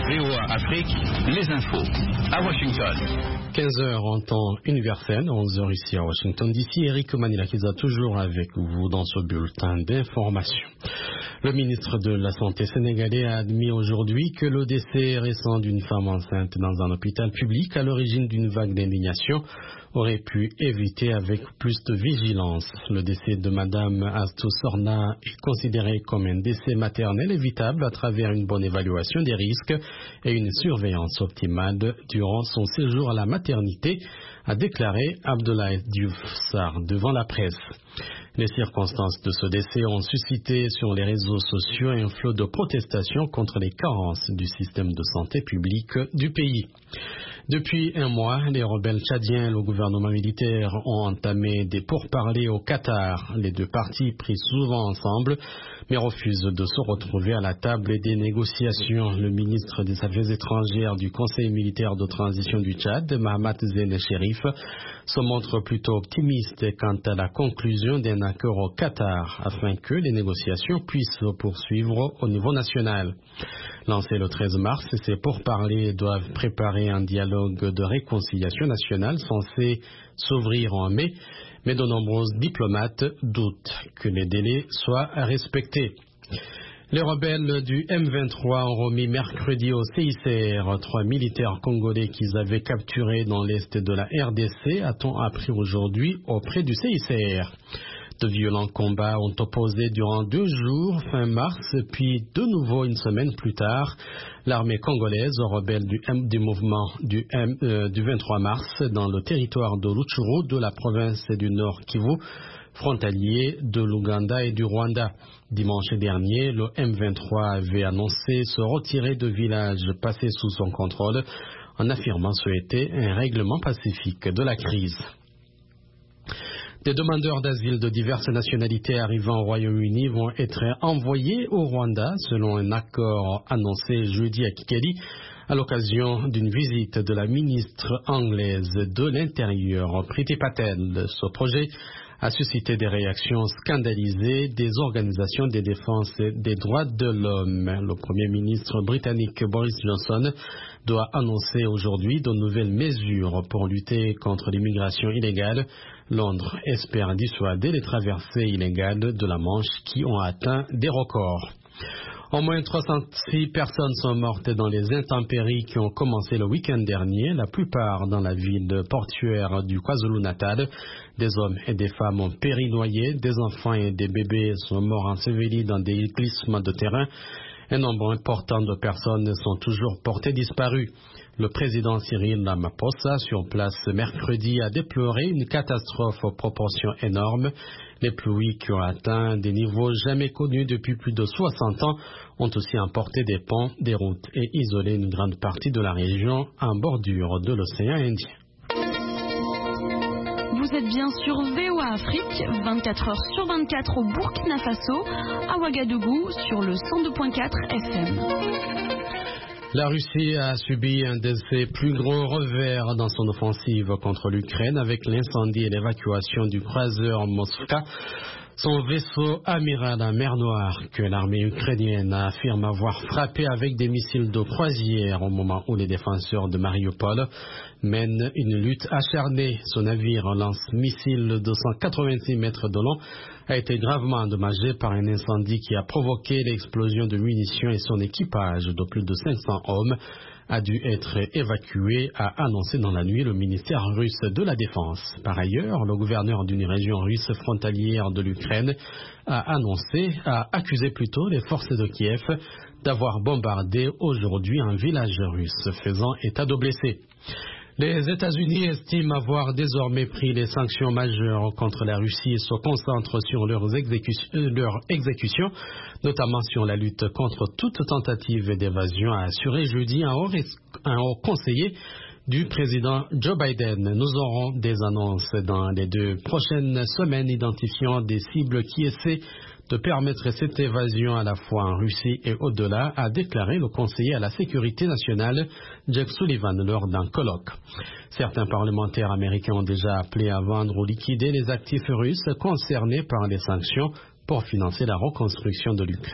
VOA Afrique, les infos. À Washington. 15h en temps universel, 11h ici à Washington DC. Eric Manilakiza toujours avec vous dans ce bulletin d'information. Le ministre de la Santé sénégalais a admis aujourd'hui que le décès récent d'une femme enceinte dans un hôpital public à l'origine d'une vague d'indignation aurait pu éviter avec plus de vigilance. Le décès de Madame Astou Sorna est considéré comme un décès maternel évitable à travers une bonne évaluation des risques et une surveillance optimale durant son séjour à la maternité, a déclaré Abdoulaye Diouf Sarr devant la presse. Les circonstances de ce décès ont suscité sur les réseaux sociaux un flot de protestations contre les carences du système de santé publique du pays. Depuis un mois, les rebelles tchadiens et le gouvernement militaire ont entamé des pourparlers au Qatar. Les deux parties prient souvent ensemble, mais refusent de se retrouver à la table des négociations. Le ministre des Affaires étrangères du Conseil militaire de transition du Tchad, Mahamat Zene Cherif, se montre plutôt optimiste quant à la conclusion d'un accord au Qatar, afin que les négociations puissent se poursuivre au niveau national. Lancés le 13 mars, ces pourparlers doivent préparer un dialogue de réconciliation nationale censé s'ouvrir en mai, mais de nombreux diplomates doutent que les délais soient respectés. Les rebelles du M23 ont remis mercredi au CICR 3 militaires congolais qu'ils avaient capturés dans l'est de la RDC, a-t-on appris aujourd'hui auprès du CICR. De violents combats ont opposé durant 2 jours, fin mars, puis de nouveau une semaine plus tard, l'armée congolaise aux rebelles du mouvement du 23 mars dans le territoire de Rutshuru de la province du Nord Kivu, frontalier de l'Ouganda et du Rwanda. Dimanche dernier, le M23 avait annoncé se retirer de villages passés sous son contrôle en affirmant souhaiter un règlement pacifique de la crise. Des demandeurs d'asile de diverses nationalités arrivant au Royaume-Uni vont être envoyés au Rwanda selon un accord annoncé jeudi à Kigali à l'occasion d'une visite de la ministre anglaise de l'Intérieur, Priti Patel. Ce projet a suscité des réactions scandalisées des organisations de défense des droits de l'homme. Le Premier ministre britannique Boris Johnson doit annoncer aujourd'hui de nouvelles mesures pour lutter contre l'immigration illégale. Londres espère dissuader les traversées illégales de la Manche qui ont atteint des records. Au moins 306 personnes sont mortes dans les intempéries qui ont commencé le week-end dernier, la plupart dans la ville portuaire du KwaZulu-Natal. Des hommes et des femmes ont péri noyés, des enfants et des bébés sont morts ensevelis dans des glissements de terrain. Un nombre important de personnes sont toujours portées disparues. Le président Cyril Ramaphosa, sur place mercredi, a déploré une catastrophe aux proportions énormes. Les pluies qui ont atteint des niveaux jamais connus depuis plus de 60 ans ont aussi emporté des ponts, des routes et isolé une grande partie de la région en bordure de l'océan Indien. Vous êtes bien sur VOA Afrique, 24 heures sur 24 au Burkina Faso, à Ouagadougou, sur le 102.4 FM. La Russie a subi un de ses plus gros revers dans son offensive contre l'Ukraine avec l'incendie et l'évacuation du croiseur Moskva, son vaisseau amiral en mer Noire que l'armée ukrainienne affirme avoir frappé avec des missiles de croisière au moment où les défenseurs de Mariupol mènent une lutte acharnée. Son navire lance-missile de 186 mètres de long a été gravement endommagé par un incendie qui a provoqué l'explosion de munitions et son équipage de plus de 500 hommes a dû être évacué, a annoncé dans la nuit le ministère russe de la Défense. Par ailleurs, le gouverneur d'une région russe frontalière de l'Ukraine a accusé plutôt les forces de Kiev d'avoir bombardé aujourd'hui un village russe, faisant état de blessés. Les États-Unis estiment avoir désormais pris les sanctions majeures contre la Russie et se concentrent sur leurs exécutions, notamment sur la lutte contre toute tentative d'évasion, a assuré jeudi un haut conseiller du président Joe Biden. Nous aurons des annonces dans les 2 prochaines semaines identifiant des cibles qui essaient de permettre cette évasion à la fois en Russie et au-delà, a déclaré le conseiller à la sécurité nationale Jake Sullivan lors d'un colloque. Certains parlementaires américains ont déjà appelé à vendre ou liquider les actifs russes concernés par les sanctions pour financer la reconstruction de l'Ukraine.